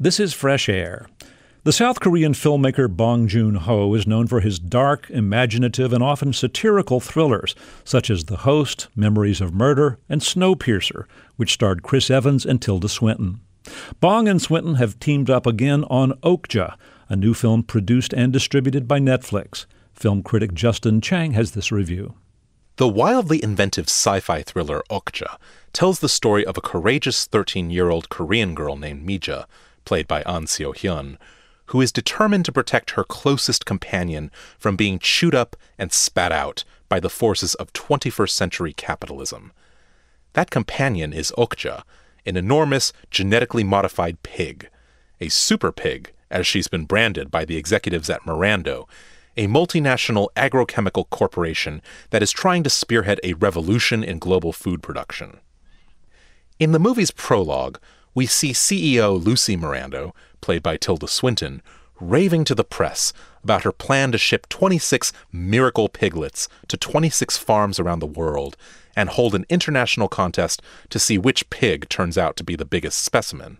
This is Fresh Air. The South Korean filmmaker Bong Joon-ho is known for his dark, imaginative, and often satirical thrillers, such as The Host, Memories of Murder, and Snowpiercer, which starred Chris Evans and Tilda Swinton. Bong and Swinton have teamed up again on Okja, a new film produced and distributed by Netflix. Film critic Justin Chang has this review. The wildly inventive sci-fi thriller Okja tells the story of a courageous 13-year-old Korean girl named Mija, played by An Seo-hyun, who is determined to protect her closest companion from being chewed up and spat out by the forces of 21st century capitalism. That companion is Okja, an enormous, genetically modified pig, a super pig, as she's been branded by the executives at Mirando, a multinational agrochemical corporation that is trying to spearhead a revolution in global food production. In the movie's prologue, we see CEO Lucy Mirando, played by Tilda Swinton, raving to the press about her plan to ship 26 miracle piglets to 26 farms around the world and hold an international contest to see which pig turns out to be the biggest specimen.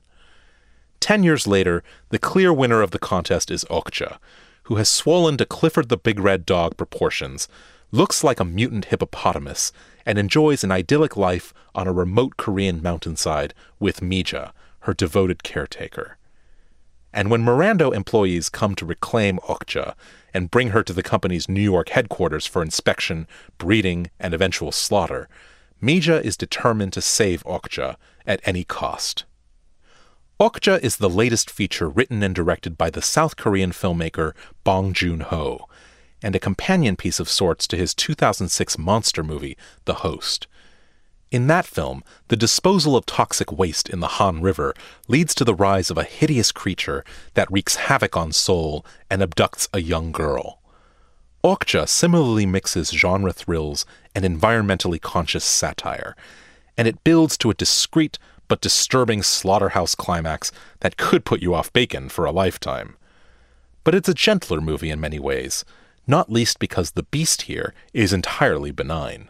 10 years later, the clear winner of the contest is Okja, who has swollen to Clifford the Big Red Dog proportions, looks like a mutant hippopotamus, and enjoys an idyllic life on a remote Korean mountainside with Mija, her devoted caretaker. And when Mirando employees come to reclaim Okja and bring her to the company's New York headquarters for inspection, breeding, and eventual slaughter, Mija is determined to save Okja at any cost. Okja is the latest feature written and directed by the South Korean filmmaker Bong Joon-ho, and a companion piece of sorts to his 2006 monster movie, The Host. In that film, the disposal of toxic waste in the Han River leads to the rise of a hideous creature that wreaks havoc on Seoul and abducts a young girl. Okja similarly mixes genre thrills and environmentally conscious satire, and it builds to a discreet but disturbing slaughterhouse climax that could put you off bacon for a lifetime. But it's a gentler movie in many ways, not least because the beast here is entirely benign.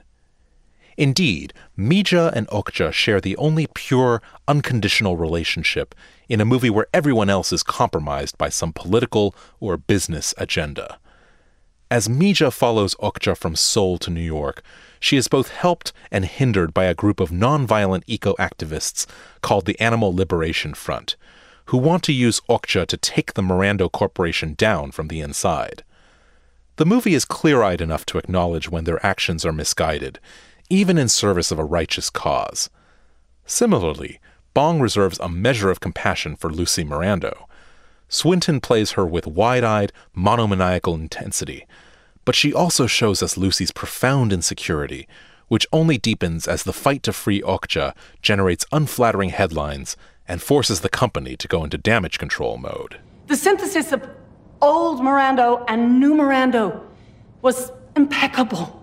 Indeed, Mija and Okja share the only pure, unconditional relationship in a movie where everyone else is compromised by some political or business agenda. As Mija follows Okja from Seoul to New York, she is both helped and hindered by a group of nonviolent eco-activists called the Animal Liberation Front, who want to use Okja to take the Mirando Corporation down from the inside. The movie is clear-eyed enough to acknowledge when their actions are misguided, even in service of a righteous cause. Similarly, Bong reserves a measure of compassion for Lucy Mirando. Swinton plays her with wide-eyed, monomaniacal intensity, but she also shows us Lucy's profound insecurity, which only deepens as the fight to free Okja generates unflattering headlines and forces the company to go into damage control mode. The synthesis of old Mirando and new Mirando was impeccable.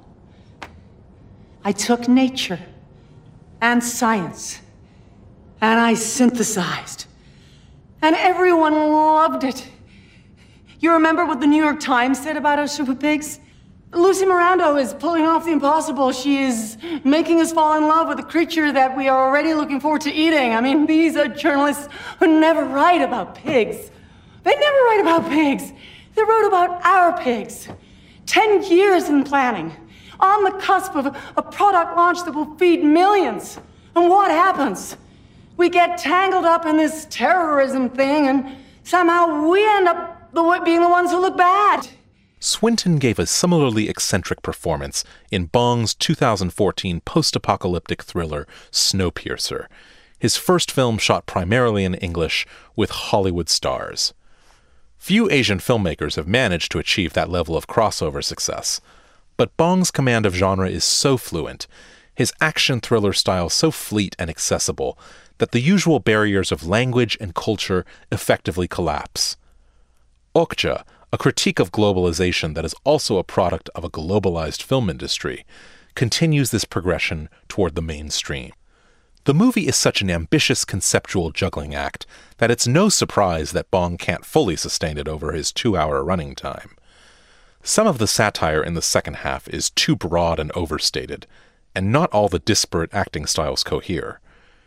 I took nature and science and I synthesized. And everyone loved it. You remember what the New York Times said about our super pigs? Lucy Mirando is pulling off the impossible. She is making us fall in love with a creature that we are already looking forward to eating. I mean, these are journalists who never write about pigs. They never write about pigs. They wrote about our pigs. 10 years in planning, on the cusp of a product launch that will feed millions. And what happens? We get tangled up in this terrorism thing, and somehow we end up being the ones who look bad. Swinton gave a similarly eccentric performance in Bong's 2014 post-apocalyptic thriller Snowpiercer, his first film shot primarily in English with Hollywood stars. Few Asian filmmakers have managed to achieve that level of crossover success, but Bong's command of genre is so fluent, his action thriller style so fleet and accessible, that the usual barriers of language and culture effectively collapse. Okja, a critique of globalization that is also a product of a globalized film industry, continues this progression toward the mainstream. The movie is such an ambitious conceptual juggling act that it's no surprise that Bong can't fully sustain it over his 2-hour running time. Some of the satire in the second half is too broad and overstated, and not all the disparate acting styles cohere.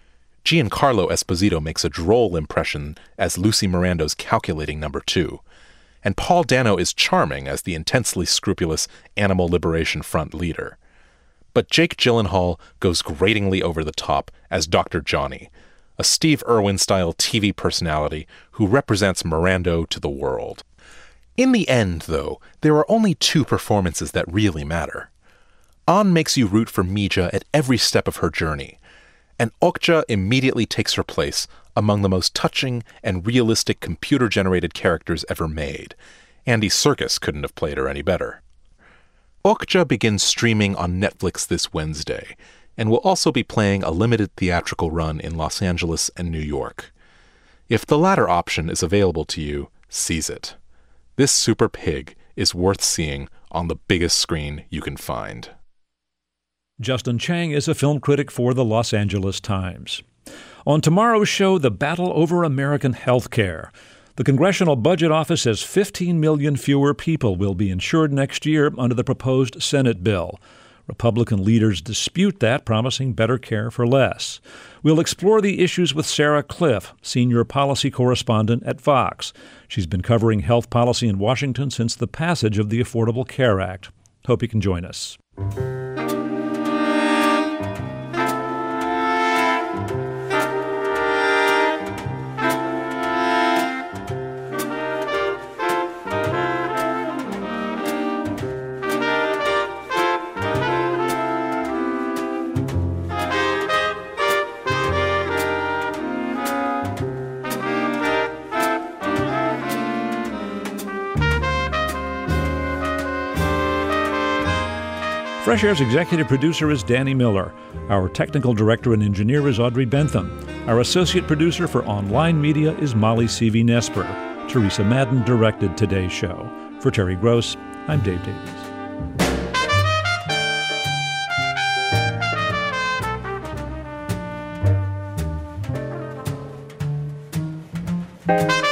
Giancarlo Esposito makes a droll impression as Lucy Mirando's calculating number 2, and Paul Dano is charming as the intensely scrupulous Animal Liberation Front leader. But Jake Gyllenhaal goes gratingly over the top as Dr. Johnny, a Steve Irwin-style TV personality who represents Mirando to the world. In the end, though, there are only 2 performances that really matter. An makes you root for Mija at every step of her journey, and Okja immediately takes her place among the most touching and realistic computer-generated characters ever made. Andy Serkis couldn't have played her any better. Okja begins streaming on Netflix this Wednesday, and will also be playing a limited theatrical run in Los Angeles and New York. If the latter option is available to you, seize it. This super pig is worth seeing on the biggest screen you can find. Justin Chang is a film critic for the Los Angeles Times. On tomorrow's show, the battle over American health care. The Congressional Budget Office says 15 million fewer people will be insured next year under the proposed Senate bill. Republican leaders dispute that, promising better care for less. We'll explore the issues with Sarah Cliff, senior policy correspondent at Vox. She's been covering health policy in Washington since the passage of the Affordable Care Act. Hope you can join us. Fresh Air's executive producer is Danny Miller. Our technical director and engineer is Audrey Bentham. Our associate producer for online media is Molly C.V.Nesper. Teresa Madden directed today's show. For Terry Gross, I'm Dave Davies.